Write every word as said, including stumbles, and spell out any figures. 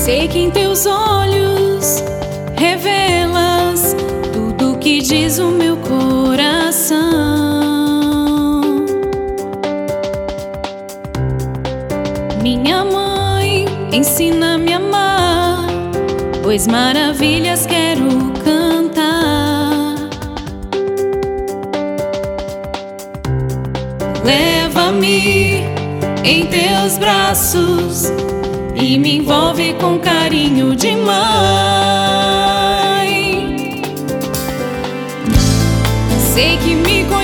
Sei que em teus olhos revelas tudo que diz o meu coração. Minha mãe, ensina-me a amar, pois maravilhas quero cantar. Leva-me em teus braços e me envolve com carinho de mãe. Sei que me